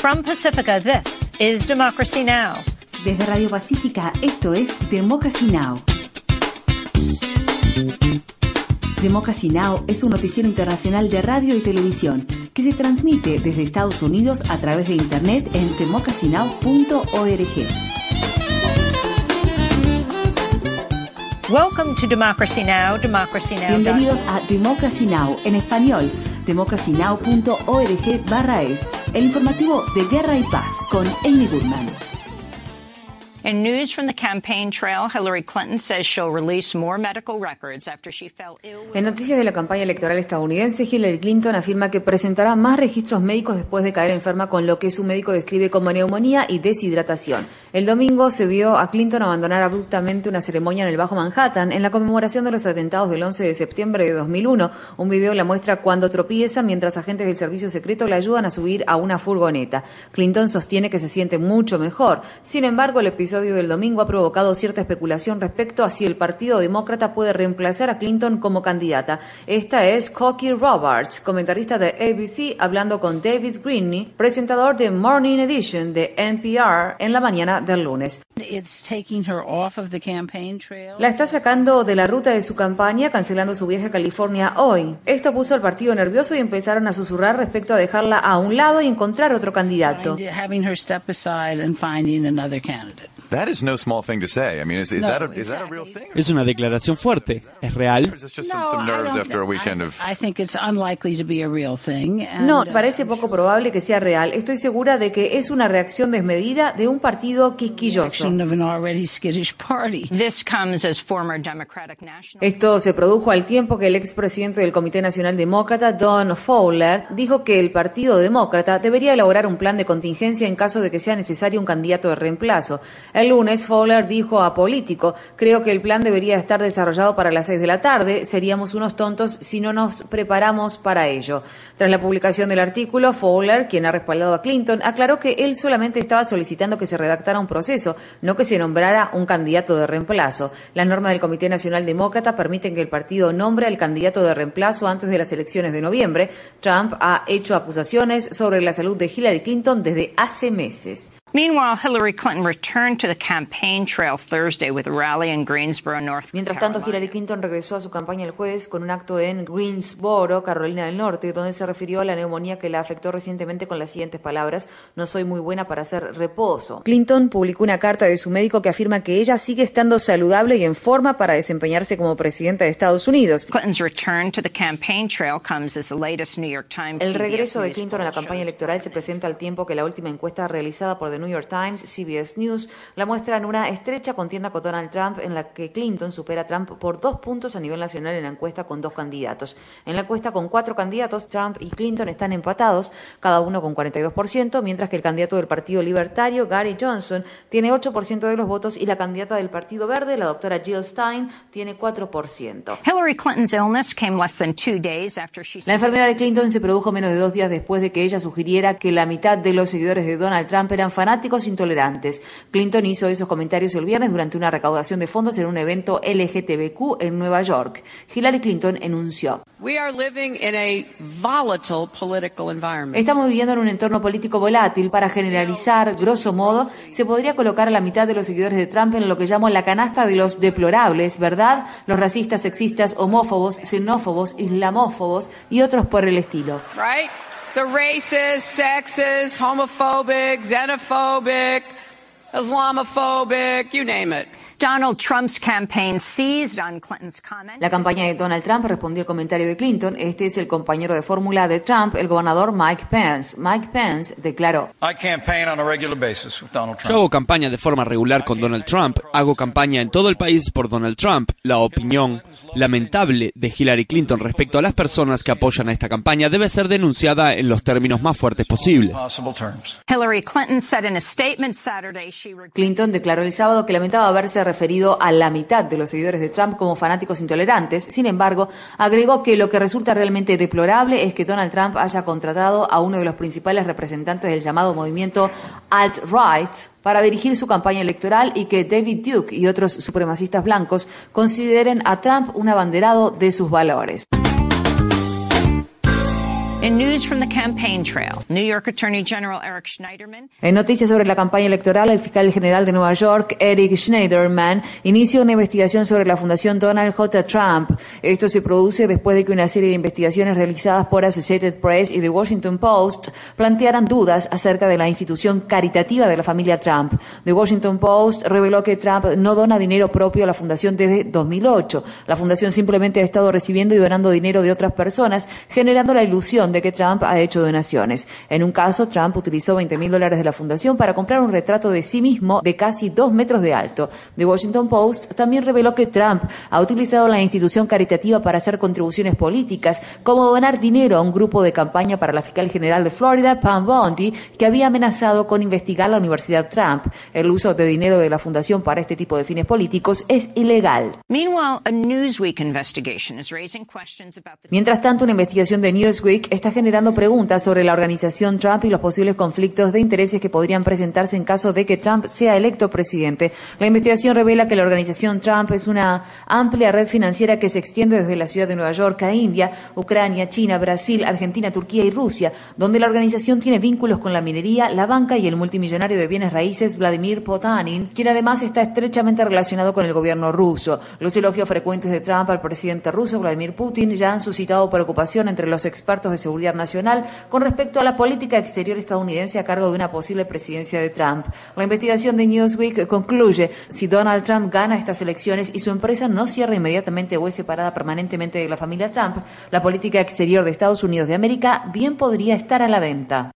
From Pacifica, this is Democracy Now! Desde Radio Pacífica, esto es Democracy Now! Democracy Now! Es un noticiero internacional de radio y televisión que se transmite desde Estados Unidos a través de Internet en democracynow.org. Welcome to Democracy Now! Democracy Now! Bienvenidos a Democracy Now! En español, democracynow.org/es, el informativo de Guerra y Paz con Amy Goodman. In news from the campaign trail, Hillary Clinton says she'll release more medical records after she fell ill. En noticias de la campaña electoral estadounidense, Hillary Clinton afirma que presentará más registros médicos después de caer enferma con lo que su médico describe como neumonía y deshidratación. El domingo se vio a Clinton abandonar abruptamente una ceremonia en el Bajo Manhattan en la conmemoración de los atentados del 11 de septiembre de 2001. Un video la muestra cuando tropieza mientras agentes del servicio secreto le ayudan a subir a una furgoneta. Clinton sostiene que se siente mucho mejor. Sin embargo, el episodio del domingo ha provocado cierta especulación respecto a si el Partido Demócrata puede reemplazar a Clinton como candidata. Esta es Cokie Roberts, comentarista de ABC, hablando con David Greene, presentador de Morning Edition de NPR en la mañana del lunes. La está sacando de la ruta de su campaña, cancelando su viaje a California hoy. Esto puso al partido nervioso y empezaron a susurrar respecto a dejarla a un lado y encontrar otro candidato. Es una declaración fuerte. ¿Es real? No, parece poco probable que sea real. Estoy segura de que es una reacción desmedida de un partido quisquilloso. Esto se produjo al tiempo que el expresidente del Comité Nacional Demócrata, Don Fowler, dijo que el Partido Demócrata debería elaborar un plan de contingencia en caso de que sea necesario un candidato de reemplazo. El lunes, Fowler dijo a Político: creo que el plan debería estar desarrollado para las 6 de la tarde. Seríamos unos tontos si no nos preparamos para ello. Tras la publicación del artículo, Fowler, quien ha respaldado a Clinton, aclaró que él solamente estaba solicitando que se redactara un proceso, no que se nombrara un candidato de reemplazo. Las normas del Comité Nacional Demócrata permiten que el partido nombre al candidato de reemplazo antes de las elecciones de noviembre. Trump ha hecho acusaciones sobre la salud de Hillary Clinton desde hace meses. Meanwhile, Hillary Clinton returned to the campaign trail Thursday with a rally in Greensboro, North Carolina. Mientras tanto, Hillary Clinton regresó a su campaña el jueves con un acto en Greensboro, Carolina del Norte, donde se refirió a la neumonía que la afectó recientemente con las siguientes palabras: no soy muy buena para hacer reposo. Clinton publicó una carta de su médico que afirma que ella sigue estando saludable y en forma para desempeñarse como presidenta de Estados Unidos. Clinton's return to the campaign trail comes as the latest New York Times. El regreso de Clinton a la campaña electoral se presenta al tiempo que la última encuesta realizada por The New York Times, CBS News, la muestra en una estrecha contienda con Donald Trump, en la que Clinton supera a Trump por 2 puntos a nivel nacional en la encuesta con 2 candidatos. En la encuesta con 4 candidatos, Trump y Clinton están empatados, cada uno con 42%, mientras que el candidato del Partido Libertario, Gary Johnson, tiene 8% de los votos y la candidata del Partido Verde, la doctora Jill Stein, tiene 4%. Hillary Clinton's illness came less than 2 days after she... La enfermedad de Clinton se produjo menos de 2 días después de que ella sugiriera que la mitad de los seguidores de Donald Trump eran fanáticos intolerantes. Clinton hizo esos comentarios el viernes durante una recaudación de fondos en un evento LGTBQ en Nueva York. Hillary Clinton enunció: estamos viviendo en un entorno político volátil. Para generalizar, grosso modo, se podría colocar a la mitad de los seguidores de Trump en lo que llamo la canasta de los deplorables, ¿verdad? Los racistas, sexistas, homófobos, xenófobos, islamófobos y otros por el estilo. Right? The racist, sexist, homophobic, xenophobic, Islamophobic, you name it. Donald Trump's campaign seized on Clinton's comment. La campaña de Donald Trump respondió al comentario de Clinton. Este es el compañero de fórmula de Trump, el gobernador Mike Pence. Mike Pence declaró: Yo hago campaña de forma regular con Donald Trump, hago campaña en todo el país por Donald Trump. La opinión lamentable de Hillary Clinton respecto a las personas que apoyan a esta campaña debe ser denunciada en los términos más fuertes posibles. Hillary Clinton said in a statement Saturday Clinton declaró el sábado que lamentaba haberse referido a la mitad de los seguidores de Trump como fanáticos intolerantes. Sin embargo, agregó que lo que resulta realmente deplorable es que Donald Trump haya contratado a uno de los principales representantes del llamado movimiento alt-right para dirigir su campaña electoral y que David Duke y otros supremacistas blancos consideren a Trump un abanderado de sus valores. In news from the campaign trail, New York Attorney General Eric Schneiderman. En noticias sobre la campaña electoral, el fiscal general de Nueva York, Eric Schneiderman, inició una investigación sobre la Fundación Donald J. Trump. Esto se produce después de que una serie de investigaciones realizadas por Associated Press y The Washington Post plantearan dudas acerca de la institución caritativa de la familia Trump. The Washington Post reveló que Trump no dona dinero propio a la fundación desde 2008. La fundación simplemente ha estado recibiendo y donando dinero de otras personas, generando la ilusión de que Trump ha hecho donaciones. En un caso, Trump utilizó $20,000 de la fundación para comprar un retrato de sí mismo de casi 2 metros de alto. The Washington Post también reveló que Trump ha utilizado la institución caritativa para hacer contribuciones políticas, como donar dinero a un grupo de campaña para la fiscal general de Florida, Pam Bondi, que había amenazado con investigar la Universidad Trump. El uso de dinero de la fundación para este tipo de fines políticos es ilegal. Mientras tanto, una investigación de Newsweek está generando preguntas sobre la organización Trump y los posibles conflictos de intereses que podrían presentarse en caso de que Trump sea electo presidente. La investigación revela que la organización Trump es una amplia red financiera que se extiende desde la ciudad de Nueva York a India, Ucrania, China, Brasil, Argentina, Turquía y Rusia, donde la organización tiene vínculos con la minería, la banca y el multimillonario de bienes raíces Vladimir Potanin, quien además está estrechamente relacionado con el gobierno ruso. Los elogios frecuentes de Trump al presidente ruso Vladimir Putin ya han suscitado preocupación entre los expertos de seguridad nacional con respecto a la política exterior estadounidense a cargo de una posible presidencia de Trump. La investigación de Newsweek concluye: si Donald Trump gana estas elecciones y su empresa no cierra inmediatamente o es separada permanentemente de la familia Trump, la política exterior de Estados Unidos de América bien podría estar a la venta.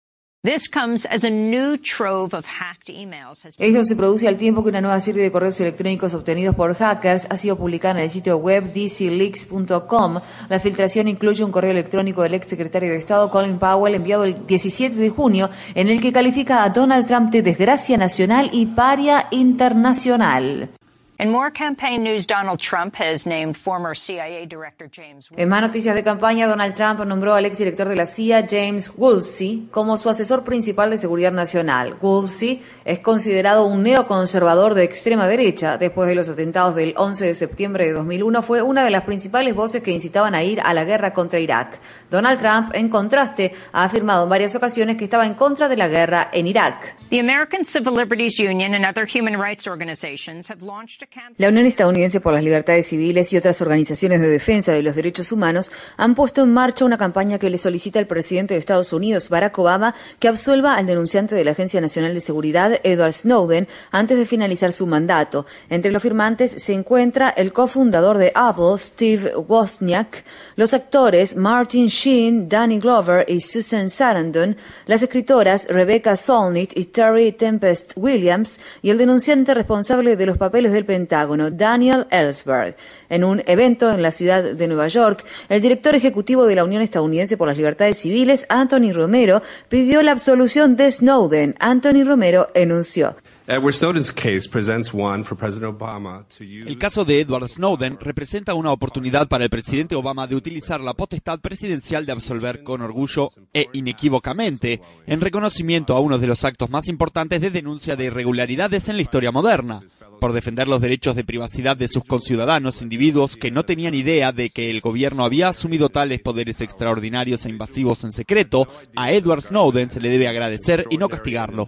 Esto se produce al tiempo que una nueva serie de correos electrónicos obtenidos por hackers ha sido publicada en el sitio web dcleaks.com. La filtración incluye un correo electrónico del exsecretario de Estado Colin Powell enviado el 17 de junio en el que califica a Donald Trump de desgracia nacional y paria internacional. In more campaign news, Donald Trump has named former CIA Director James Woolsey. En más noticias de campaña, Donald Trump nombró al exdirector de la CIA, James Woolsey, como su asesor principal de seguridad nacional. Woolsey es considerado un neoconservador de extrema derecha. Después de los atentados del 11 de septiembre de 2001, fue una de las principales voces que incitaban a ir a la guerra contra Irak. Donald Trump, en contraste, ha afirmado en varias ocasiones que estaba en contra de la guerra en Irak. The American Civil Liberties Union and other human rights organizations have launched a La Unión Estadounidense por las Libertades Civiles y otras organizaciones de defensa de los derechos humanos han puesto en marcha una campaña que le solicita al presidente de Estados Unidos, Barack Obama, que absuelva al denunciante de la Agencia Nacional de Seguridad, Edward Snowden, antes de finalizar su mandato. Entre los firmantes se encuentra el cofundador de Apple, Steve Wozniak, los actores Martin Sheen, Danny Glover y Susan Sarandon, las escritoras Rebecca Solnit y Terry Tempest Williams y el denunciante responsable de los papeles del Pentágono, Daniel Ellsberg. En un evento en la ciudad de Nueva York, el director ejecutivo de la Unión Estadounidense por las Libertades Civiles, Anthony Romero, pidió la absolución de Snowden. Anthony Romero enunció: el caso de Edward Snowden representa una oportunidad para el presidente Obama de utilizar la potestad presidencial de absolver con orgullo e inequívocamente, en reconocimiento a uno de los actos más importantes de denuncia de irregularidades en la historia moderna, por defender los derechos de privacidad de sus conciudadanos, individuos que no tenían idea de que el gobierno había asumido tales poderes extraordinarios e invasivos en secreto. A Edward Snowden se le debe agradecer y no castigarlo.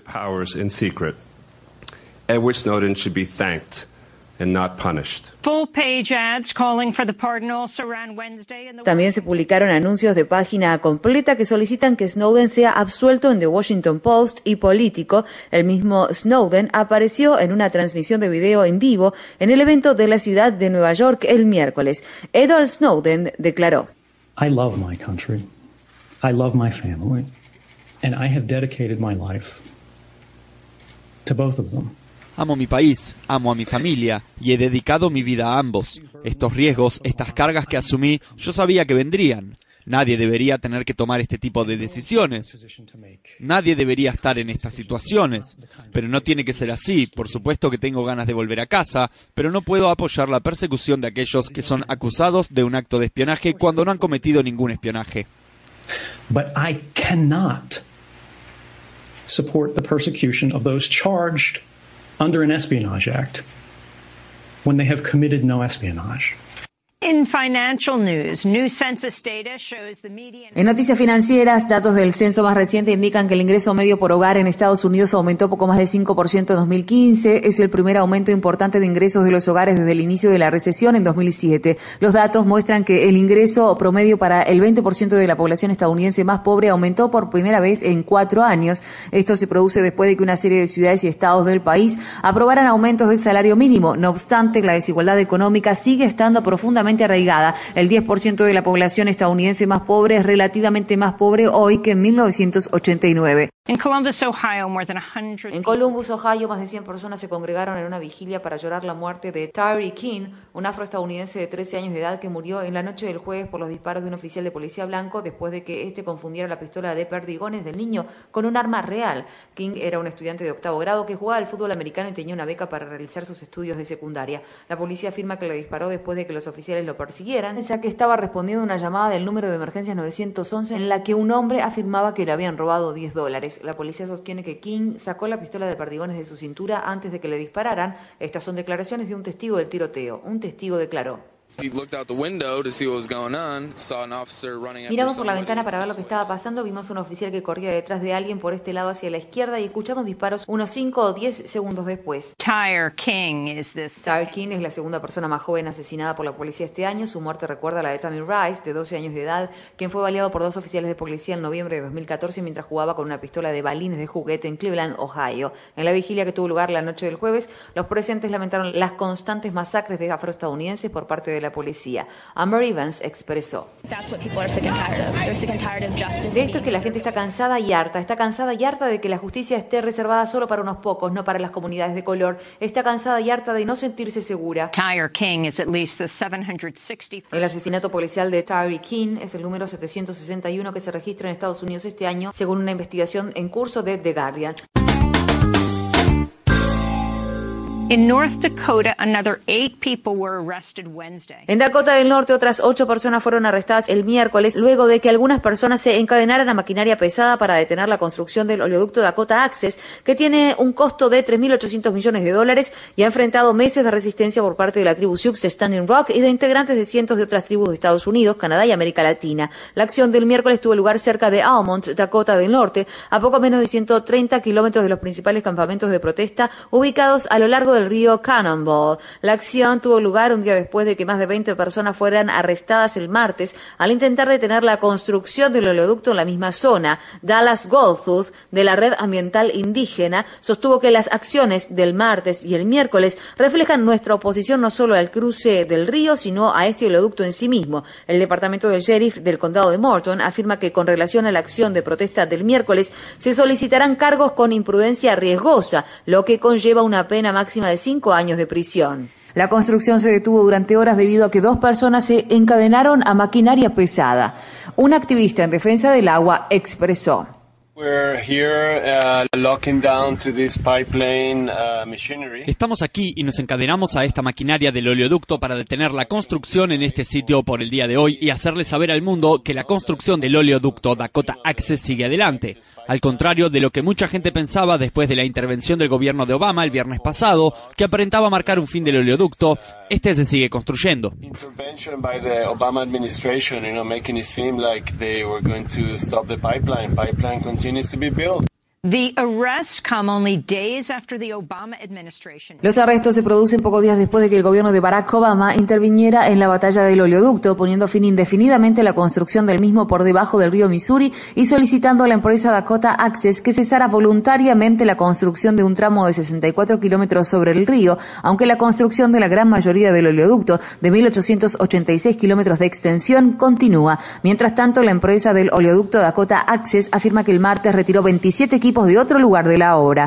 Edward Snowden should be thanked and not punished. Full-page ads calling for the pardon also ran Wednesday in the... También se publicaron anuncios de página completa que solicitan que Snowden sea absuelto en The Washington Post y Político. El mismo Snowden apareció en una transmisión de video en vivo en el evento de la ciudad de Nueva York el miércoles. Edward Snowden declaró: I love my country. I love my family. And I have dedicated my life to both of them. Amo mi país, amo a mi familia y he dedicado mi vida a ambos. Estos riesgos, estas cargas que asumí, yo sabía que vendrían. Nadie debería tener que tomar este tipo de decisiones. Nadie debería estar en estas situaciones. Pero no tiene que ser así. Por supuesto que tengo ganas de volver a casa, pero no puedo apoyar la persecución de aquellos que son acusados de un acto de espionaje cuando no han cometido ningún espionaje. But I cannot support the persecution of those charged under an Espionage Act when they have committed no espionage. In financial news, new census data shows the median... En noticias financieras, datos del censo más reciente indican que el ingreso medio por hogar en Estados Unidos aumentó poco más de 5% en 2015. Es el primer aumento importante de ingresos de los hogares desde el inicio de la recesión en 2007. Los datos muestran que el ingreso promedio para el 20% de la población estadounidense más pobre aumentó por primera vez en 4 años. Esto se produce después de que una serie de ciudades y estados del país aprobaran aumentos del salario mínimo. No obstante, la desigualdad económica sigue estando profundamente arraigada. El 10% de la población estadounidense más pobre es relativamente más pobre hoy que en 1989. En Columbus, Ohio, más de 100 personas se congregaron en una vigilia para llorar la muerte de Tyre King, un afroestadounidense de 13 años de edad que murió en la noche del jueves por los disparos de un oficial de policía blanco después de que éste confundiera la pistola de perdigones del niño con un arma real. King era un estudiante de 8º grado que jugaba al fútbol americano y tenía una beca para realizar sus estudios de secundaria. La policía afirma que le disparó después de que los oficiales lo persiguieran, ya que estaba respondiendo a una llamada del número de emergencias 911 en la que un hombre afirmaba que le habían robado $10. La policía sostiene que King sacó la pistola de perdigones de su cintura antes de que le dispararan. Estas son declaraciones de un testigo del tiroteo. Un testigo declaró: miramos por la ventana para ver lo que estaba pasando, vimos a un oficial que corría detrás de alguien por este lado hacia la izquierda y escuchamos disparos unos 5 o 10 segundos después. Tyre King es la segunda persona más joven asesinada por la policía este año. Su muerte recuerda a la de Tammy Rice, de 12 años de edad, quien fue baleado por 2 oficiales de policía en noviembre de 2014 mientras jugaba con una pistola de balines de juguete en Cleveland, Ohio. En la vigilia que tuvo lugar la noche del jueves, los presentes lamentaron las constantes masacres de afroestadounidenses por parte de la policía. Amber Evans expresó: de esto es que la gente está cansada y harta de que la justicia esté reservada solo para unos pocos, no para las comunidades de color. Está cansada y harta de no sentirse segura. Tyre King is at least the 760th. El asesinato policial de Tyre King es el número 761 que se registra en Estados Unidos este año, según una investigación en curso de The Guardian. In North Dakota, another 8 people were arrested Wednesday. En Dakota del Norte, otras 8 personas fueron arrestadas el miércoles luego de que algunas personas se encadenaran a maquinaria pesada para detener la construcción del oleoducto Dakota Access, que tiene un costo de $3.800 millones y ha enfrentado meses de resistencia por parte de la tribu Sioux de Standing Rock y de integrantes de cientos de otras tribus de Estados Unidos, Canadá y América Latina. La acción del miércoles tuvo lugar cerca de Almont, Dakota del Norte, a poco menos de 130 kilómetros de los principales campamentos de protesta ubicados a lo largo del río Cannonball. La acción tuvo lugar un día después de que más de 20 personas fueran arrestadas el martes al intentar detener la construcción del oleoducto en la misma zona. Dallas Goldtooth, de la Red Ambiental Indígena, sostuvo que las acciones del martes y el miércoles reflejan nuestra oposición no solo al cruce del río, sino a este oleoducto en sí mismo. El departamento del sheriff del condado de Morton afirma que con relación a la acción de protesta del miércoles se solicitarán cargos con imprudencia riesgosa, lo que conlleva una pena máxima de 5 años de prisión. La construcción se detuvo durante horas debido a que 2 personas se encadenaron a maquinaria pesada. Un activista en defensa del agua expresó: estamos aquí y nos encadenamos a esta maquinaria del oleoducto para detener la construcción en este sitio por el día de hoy y hacerle saber al mundo que la construcción del oleoducto Dakota Access sigue adelante. Al contrario de lo que mucha gente pensaba después de la intervención del gobierno de Obama el viernes pasado, que aparentaba marcar un fin del oleoducto, este se sigue construyendo. Los arrestos se producen pocos días después de que el gobierno de Barack Obama interviniera en la batalla del oleoducto, poniendo fin indefinidamente a la construcción del mismo por debajo del río Missouri y solicitando a la empresa Dakota Access que cesara voluntariamente la construcción de un tramo de 64 kilómetros sobre el río, aunque la construcción de la gran mayoría del oleoducto, de 1.886 kilómetros de extensión, continúa. Mientras tanto, la empresa del oleoducto Dakota Access afirma que el martes retiró 27 equipos de otro lugar de la obra.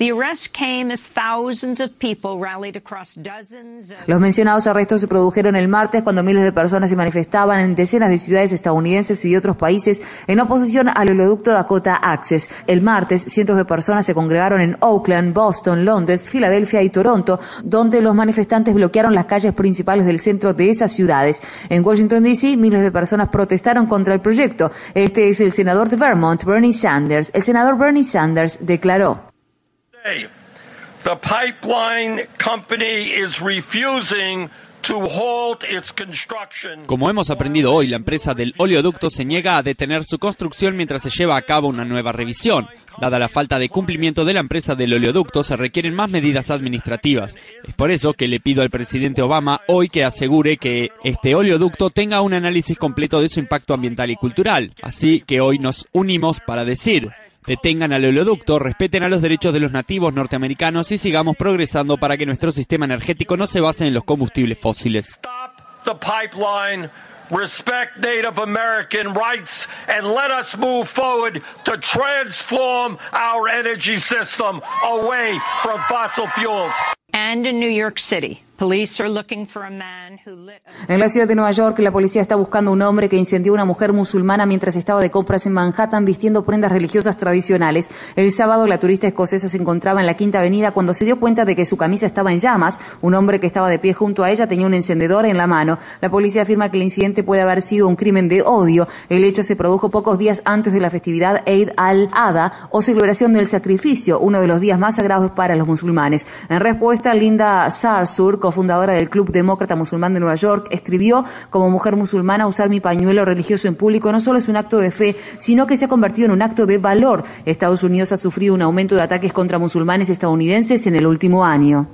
Los mencionados arrestos se produjeron el martes cuando miles de personas se manifestaban en decenas de ciudades estadounidenses y de otros países en oposición al oleoducto Dakota Access. El martes, cientos de personas se congregaron en Oakland, Boston, Londres, Filadelfia y Toronto, donde los manifestantes bloquearon las calles principales del centro de esas ciudades. En Washington, D.C., miles de personas protestaron contra el proyecto. Este es el senador de Vermont, Bernie Sanders. El senador Bernie Sanders declaró: The pipeline company is refusing Como hemos aprendido hoy, la empresa del oleoducto se niega a detener su construcción mientras se lleva a cabo una nueva revisión. Dada la falta de cumplimiento de la empresa del oleoducto, se requieren más medidas administrativas. Es por eso que le pido al presidente Obama hoy que asegure que este oleoducto tenga un análisis completo de su impacto ambiental y cultural. Así que hoy nos unimos para decir: detengan al oleoducto, respeten a los derechos de los nativos norteamericanos y sigamos progresando para que nuestro sistema energético no se base en los combustibles fósiles. Respect Native American rights and let us move forward to transform our energy system away from fossil fuels. And in New York City, police are looking for a man who lit En la ciudad de Nueva York, la policía está buscando a un hombre que incendió a una mujer musulmana mientras estaba de compras en Manhattan vistiendo prendas religiosas tradicionales. El sábado, la turista escocesa se encontraba en la Quinta Avenida cuando se dio cuenta de que su camisa estaba en llamas. Un hombre que estaba de pie junto a ella tenía un encendedor en la mano. La policía afirma que el incidente puede haber sido un crimen de odio. El hecho se produjo pocos días antes de la festividad Eid al-Adha, o celebración del sacrificio, uno de los días más sagrados para los musulmanes. En respuesta, Linda Sarsour, cofundadora del Club Demócrata Musulmán de Nueva York, escribió: como mujer musulmana, usar mi pañuelo religioso en público no solo es un acto de fe, sino que se ha convertido en un acto de valor. Estados Unidos ha sufrido un aumento de ataques contra musulmanes estadounidenses en el último año.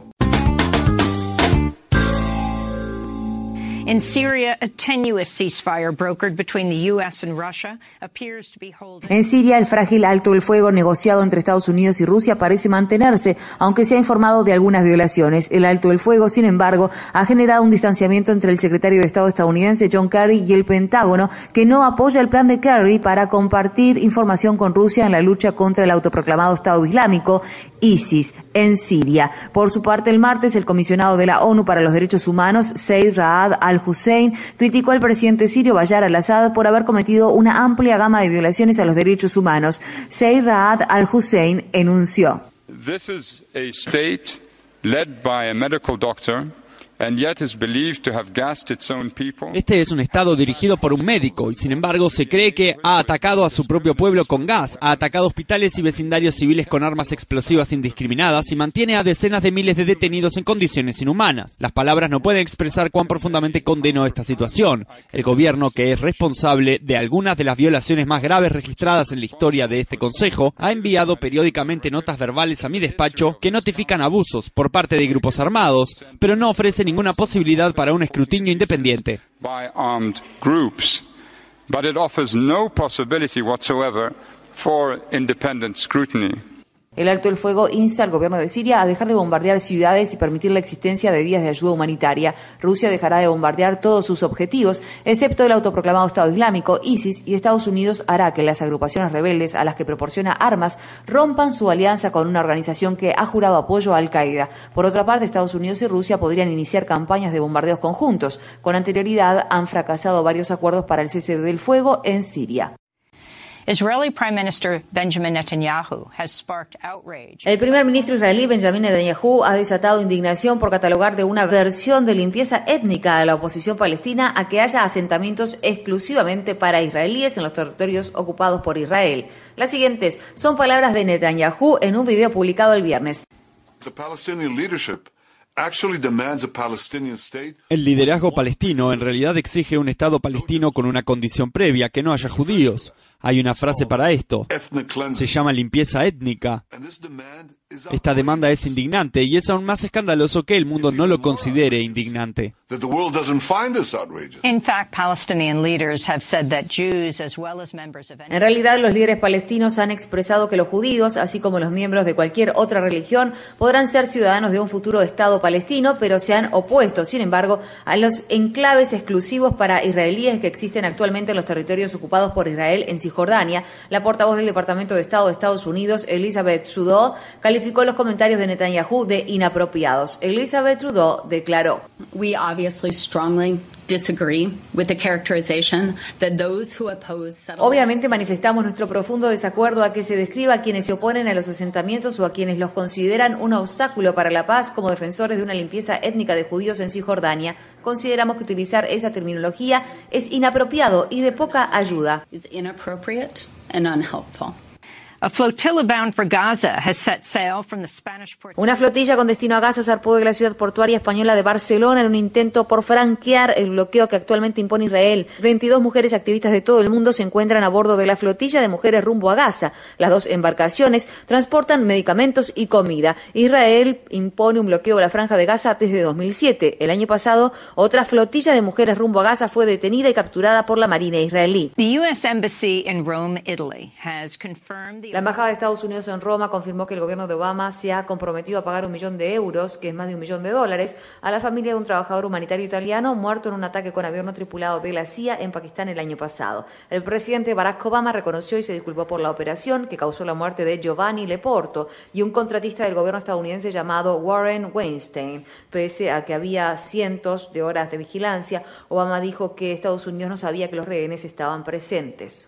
In Syria, a tenuous ceasefire brokered between the U.S. and Russia appears to be holding. En Siria, el frágil alto el fuego negociado entre Estados Unidos y Rusia parece mantenerse, aunque se ha informado de algunas violaciones. El alto el fuego, sin embargo, ha generado un distanciamiento entre el secretario de Estado estadounidense John Kerry y el Pentágono, que no apoya el plan de Kerry para compartir información con Rusia en la lucha contra el autoproclamado Estado Islámico, ISIS, en Siria. Por su parte, el martes, el comisionado de la ONU para los Derechos Humanos, Zeid Ra'ad al-Hussein, criticó al presidente sirio Bashar al-Assad por haber cometido una amplia gama de violaciones a los derechos humanos. Zeid Ra'ad al-Hussein enunció: This is a state led by a medical doctor. And yet is believed to have gassed its own people. Este es un estado dirigido por un médico y sin embargo se cree que ha atacado a su propio pueblo con gas, ha atacado hospitales y vecindarios civiles con armas explosivas indiscriminadas y mantiene a decenas de miles de detenidos en condiciones inhumanas. Las palabras no pueden expresar cuán profundamente condeno esta situación. El gobierno, que es responsable de algunas de las violaciones más graves registradas en la historia de este consejo, ha enviado periódicamente notas verbales a mi despacho que notifican abusos por parte de grupos armados, pero no ofrecen ninguna posibilidad para un escrutinio independiente. By armed groups, but it offers no possibility whatsoever for independent scrutiny. El alto el fuego insta al gobierno de Siria a dejar de bombardear ciudades y permitir la existencia de vías de ayuda humanitaria. Rusia dejará de bombardear todos sus objetivos, excepto el autoproclamado Estado Islámico, ISIS, y Estados Unidos hará que las agrupaciones rebeldes a las que proporciona armas rompan su alianza con una organización que ha jurado apoyo a Al-Qaeda. Por otra parte, Estados Unidos y Rusia podrían iniciar campañas de bombardeos conjuntos. Con anterioridad han fracasado varios acuerdos para el cese del fuego en Siria. Israeli Prime Minister Benjamin Netanyahu has sparked outrage. El primer ministro israelí Benjamin Netanyahu ha desatado indignación por catalogar de una versión de limpieza étnica a la oposición palestina a que haya asentamientos exclusivamente para israelíes en los territorios ocupados por Israel. Las siguientes son palabras de Netanyahu en un video publicado el viernes. El liderazgo palestino en realidad exige un Estado palestino con una condición previa, que no haya judíos. Hay una frase para esto. Se llama limpieza étnica. Esta demanda es indignante y es aún más escandaloso que el mundo no lo considere indignante. In fact, Palestinian leaders have said that Jews as well as members of any... En realidad, los líderes palestinos han expresado que los judíos, así como los miembros de cualquier otra religión, podrán ser ciudadanos de un futuro Estado palestino, pero se han opuesto, sin embargo, a los enclaves exclusivos para israelíes que existen actualmente en los territorios ocupados por Israel en Cisjordania. La portavoz del Departamento de Estado de Estados Unidos, Elizabeth Trudeau, calificó los comentarios de Netanyahu de inapropiados. Elizabeth Trudeau declaró: We obviously strongly disagree with the characterization that those who oppose settlement... Obviamente manifestamos nuestro profundo desacuerdo a que se describa a quienes se oponen a los asentamientos o a quienes los consideran un obstáculo para la paz como defensores de una limpieza étnica de judíos en Cisjordania. Consideramos que utilizar esa terminología es inapropiado y de poca ayuda. is inappropriate and unhelpful. Una flotilla con destino a Gaza zarpó de la ciudad portuaria española de Barcelona en un intento por franquear el bloqueo que actualmente impone Israel. 22 mujeres activistas de todo el mundo se encuentran a bordo de la flotilla de mujeres rumbo a Gaza. Las dos embarcaciones transportan medicamentos y comida. Israel impone un bloqueo a la franja de Gaza desde 2007. El año pasado, otra flotilla de mujeres rumbo a Gaza fue detenida y capturada por la Marina israelí. La Embajada de Estados Unidos en Roma confirmó que el gobierno de Obama se ha comprometido a pagar €1 millón, que es más de $1 millón, a la familia de un trabajador humanitario italiano muerto en un ataque con avión no tripulado de la CIA en Pakistán el año pasado. El presidente Barack Obama reconoció y se disculpó por la operación que causó la muerte de Giovanni Leporto y un contratista del gobierno estadounidense llamado Warren Weinstein. Pese a que había cientos de horas de vigilancia, Obama dijo que Estados Unidos no sabía que los rehenes estaban presentes.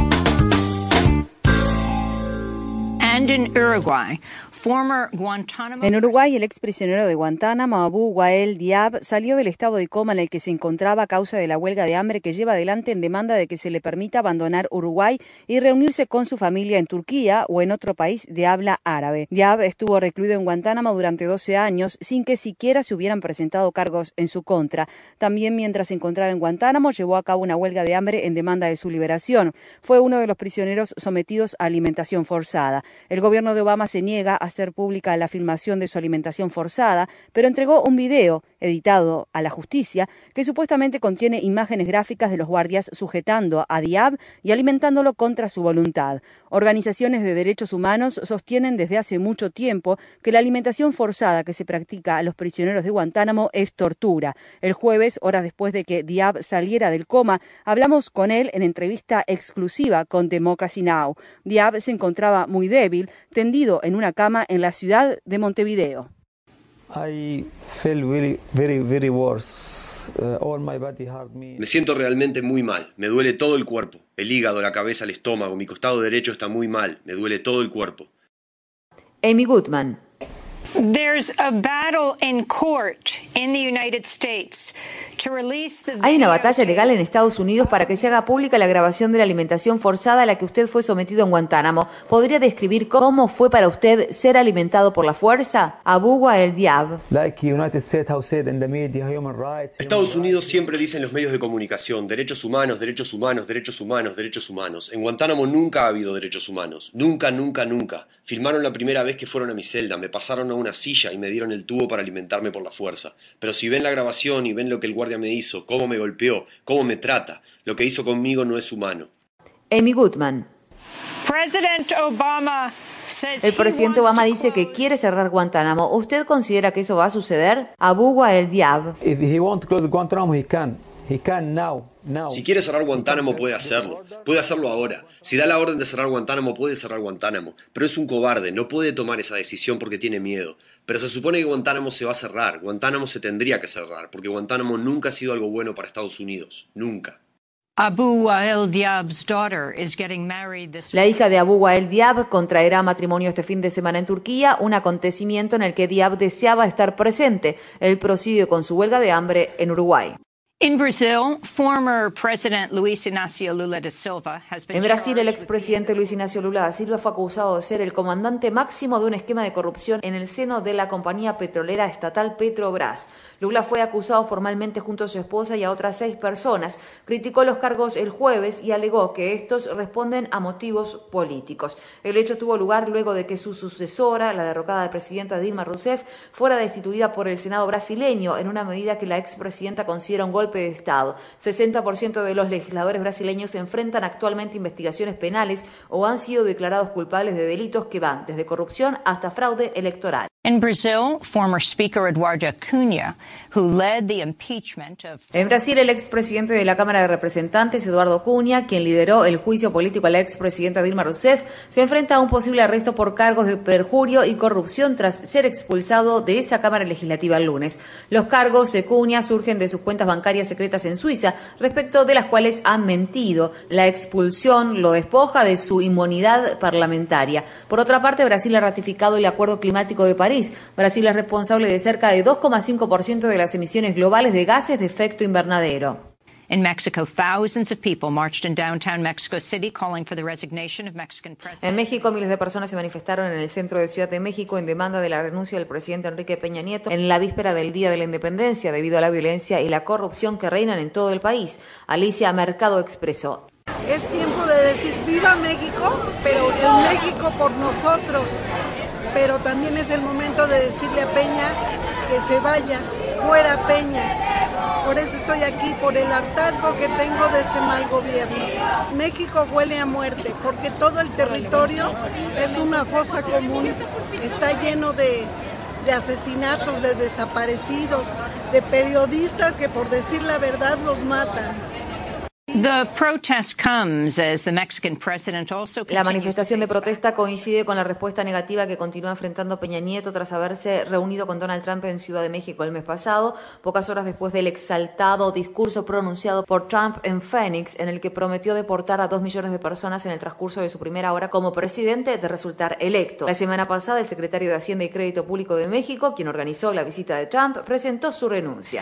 En Uruguay, el exprisionero de Guantánamo, Abu Wael Diab, salió del estado de coma en el que se encontraba a causa de la huelga de hambre que lleva adelante en demanda de que se le permita abandonar Uruguay y reunirse con su familia en Turquía o en otro país de habla árabe. Diab estuvo recluido en Guantánamo durante 12 años sin que siquiera se hubieran presentado cargos en su contra. También mientras se encontraba en Guantánamo, llevó a cabo una huelga de hambre en demanda de su liberación. Fue uno de los prisioneros sometidos a alimentación forzada. El gobierno de Obama se niega a hacer pública la filmación de su alimentación forzada, pero entregó un video editado a la justicia que supuestamente contiene imágenes gráficas de los guardias sujetando a Diab y alimentándolo contra su voluntad. Organizaciones de derechos humanos sostienen desde hace mucho tiempo que la alimentación forzada que se practica a los prisioneros de Guantánamo es tortura. El jueves, horas después de que Diab saliera del coma, hablamos con él en entrevista exclusiva con Democracy Now! Diab se encontraba muy débil, tendido en una cama en la ciudad de Montevideo. Me siento realmente muy mal. Me duele todo el cuerpo. El hígado, la cabeza, el estómago. Mi costado derecho está muy mal. Me duele todo el cuerpo. Amy Goodman. Hay una batalla legal en Estados Unidos para que se haga pública la grabación de la alimentación forzada a la que usted fue sometido en Guantánamo. ¿Podría describir cómo fue para usted ser alimentado por la fuerza? Abu Wael Diab. Estados Unidos siempre dice en los medios de comunicación: derechos humanos, derechos humanos, derechos humanos, derechos humanos. En Guantánamo nunca ha habido derechos humanos. Nunca, nunca, nunca. Filmaron la primera vez que fueron a mi celda, me pasaron a una silla y me dieron el tubo para alimentarme por la fuerza. Pero si ven la grabación y ven lo que el guardia me hizo, cómo me golpeó, cómo me trata, lo que hizo conmigo no es humano. Amy Goodman. El presidente Obama dice que quiere cerrar Guantánamo. ¿Usted considera que eso va a suceder? Abu Wael Diab. Si quiere cerrar Guantánamo puede hacerlo ahora. Si da la orden de cerrar Guantánamo puede cerrar Guantánamo, pero es un cobarde, no puede tomar esa decisión porque tiene miedo. Pero se supone que Guantánamo se va a cerrar, Guantánamo se tendría que cerrar, porque Guantánamo nunca ha sido algo bueno para Estados Unidos, nunca. La hija de Abu Wael Diab contraerá matrimonio este fin de semana en Turquía, un acontecimiento en el que Diab deseaba estar presente. Él prosigue con su huelga de hambre en Uruguay. En Brasil, el expresidente Luis Ignacio Lula da Silva fue acusado de ser el comandante máximo de un esquema de corrupción en el seno de la compañía petrolera estatal Petrobras. Lula fue acusado formalmente junto a su esposa y a otras 6 personas. Criticó los cargos el jueves y alegó que estos responden a motivos políticos. El hecho tuvo lugar luego de que su sucesora, la derrocada presidenta Dilma Rousseff, fuera destituida por el Senado brasileño en una medida que la expresidenta considera un golpe de Estado. 60% de los legisladores brasileños se enfrentan actualmente investigaciones penales o han sido declarados culpables de delitos que van desde corrupción hasta fraude electoral. En Brasil, former Speaker Eduardo Cunha, who led the impeachment of... En Brasil, el expresidente de la Cámara de Representantes, Eduardo Cunha, quien lideró el juicio político a la expresidenta Dilma Rousseff, se enfrenta a un posible arresto por cargos de perjurio y corrupción tras ser expulsado de esa Cámara Legislativa el lunes. Los cargos de Cunha surgen de sus cuentas bancarias secretas en Suiza, respecto de las cuales ha mentido. La expulsión lo despoja de su inmunidad parlamentaria. Por otra parte, Brasil ha ratificado el Acuerdo Climático de París. Brasil es responsable de cerca de 2,5% de las emisiones globales de gases de efecto invernadero. In Mexico, thousands of people marched in downtown Mexico City calling for the resignation of Mexican President. En México, miles de personas se manifestaron en el centro de Ciudad de México en demanda de la renuncia del presidente Enrique Peña Nieto en la víspera del Día de la Independencia debido a la violencia y la corrupción que reinan en todo el país. Alicia Mercado expresó: es tiempo de decir viva México, pero el México por nosotros. Pero también es el momento de decirle a Peña que se vaya, fuera Peña. Por eso estoy aquí, por el hartazgo que tengo de este mal gobierno. México huele a muerte, porque todo el territorio es una fosa común. Está lleno de asesinatos, de desaparecidos, de periodistas que por decir la verdad los matan. The protest comes as the Mexican president also La manifestación de protesta coincide con la respuesta negativa que continúa enfrentando Peña Nieto tras haberse reunido con Donald Trump en Ciudad de México el mes pasado, pocas horas después del exaltado discurso pronunciado por Trump en Phoenix, en el que prometió deportar a 2 millones de personas en el transcurso de su primera hora como presidente de resultar electo. La semana pasada, el secretario de Hacienda y Crédito Público de México, quien organizó la visita de Trump, presentó su renuncia.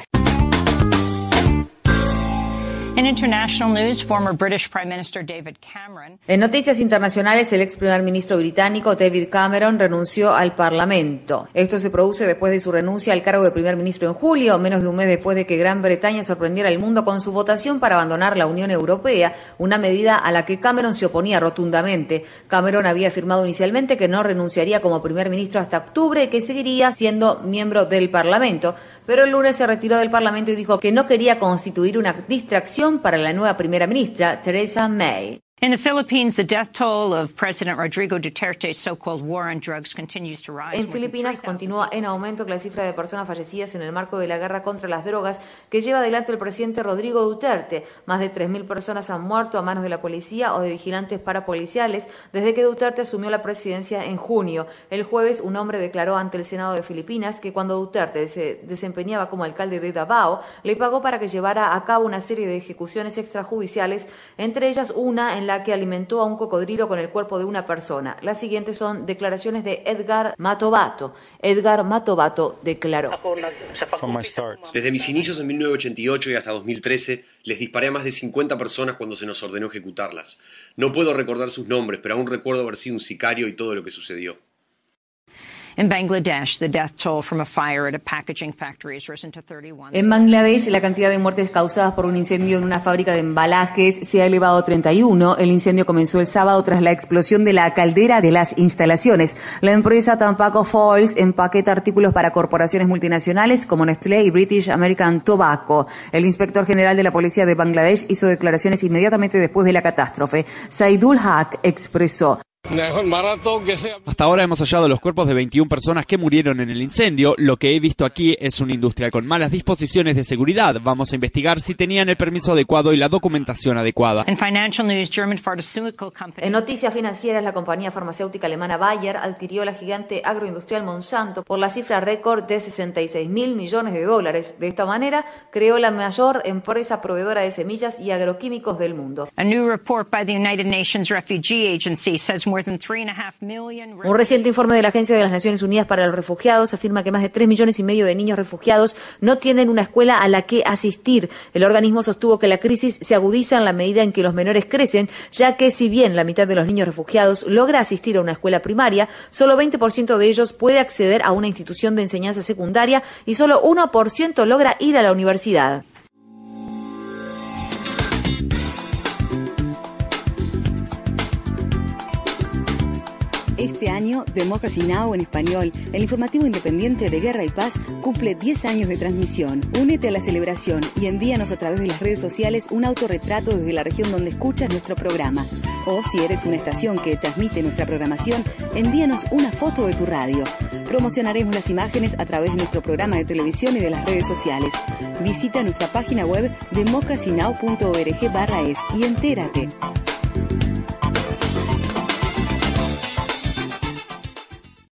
In international news, former British Prime Minister David Cameron. En noticias internacionales, el ex primer ministro británico David Cameron renunció al Parlamento. Esto se produce después de su renuncia al cargo de primer ministro en julio, menos de un mes después de que Gran Bretaña sorprendiera al mundo con su votación para abandonar la Unión Europea, una medida a la que Cameron se oponía rotundamente. Cameron había afirmado inicialmente que no renunciaría como primer ministro hasta octubre y que seguiría siendo miembro del Parlamento, pero el lunes se retiró del Parlamento y dijo que no quería constituir una distracción para la nueva primera ministra, Theresa May. In the Philippines, the death toll of President Rodrigo Duterte's so-called war on drugs continues to rise. En Filipinas continúa en aumento la cifra de personas fallecidas en el marco de la guerra contra las drogas que lleva adelante el presidente Rodrigo Duterte. Más de 3.000 personas han muerto a manos de la policía o de vigilantes parapoliciales desde que Duterte asumió la presidencia en junio. El jueves, un hombre declaró ante el Senado de Filipinas que cuando Duterte se desempeñaba como alcalde de Davao, le pagó para que llevara a cabo una serie de ejecuciones extrajudiciales, entre ellas una en la que alimentó a un cocodrilo con el cuerpo de una persona. Las siguientes son declaraciones de Edgar Matobato. Edgar Matobato declaró: desde mis inicios en 1988 y hasta 2013, les disparé a más de 50 personas cuando se nos ordenó ejecutarlas. No puedo recordar sus nombres, pero aún recuerdo haber sido un sicario y todo lo que sucedió. In Bangladesh, the death toll from a fire at a packaging factory has risen to 31. En Bangladesh, la cantidad de muertes causadas por un incendio en una fábrica de embalajes se ha elevado a 31. El incendio comenzó el sábado tras la explosión de la caldera de las instalaciones. La empresa Tobacco Falls empaqueta artículos para corporaciones multinacionales como Nestlé y British American Tobacco. El inspector general de la policía de Bangladesh hizo declaraciones inmediatamente después de la catástrofe. Saidul Haq expresó: hasta ahora hemos hallado los cuerpos de 21 personas que murieron en el incendio. Lo que he visto aquí es una industria con malas disposiciones de seguridad. Vamos a investigar si tenían el permiso adecuado y la documentación adecuada. En noticias financieras, la compañía farmacéutica alemana Bayer adquirió la gigante agroindustrial Monsanto por la cifra récord de $66.000 millones. De esta manera, creó la mayor empresa proveedora de semillas y agroquímicos del mundo. A new report by the United Nations Refugee Agency says un reciente informe de la Agencia de las Naciones Unidas para los Refugiados afirma que más de 3,5 millones de niños refugiados no tienen una escuela a la que asistir. El organismo sostuvo que la crisis se agudiza en la medida en que los menores crecen, ya que si bien la mitad de los niños refugiados logra asistir a una escuela primaria, solo 20% de ellos puede acceder a una institución de enseñanza secundaria y solo 1% logra ir a la universidad. Este año, Democracy Now! En español, el informativo independiente de Guerra y Paz, cumple 10 años de transmisión. Únete a la celebración y envíanos a través de las redes sociales un autorretrato desde la región donde escuchas nuestro programa. O si eres una estación que transmite nuestra programación, envíanos una foto de tu radio. Promocionaremos las imágenes a través de nuestro programa de televisión y de las redes sociales. Visita nuestra página web democracynow.org/es y entérate.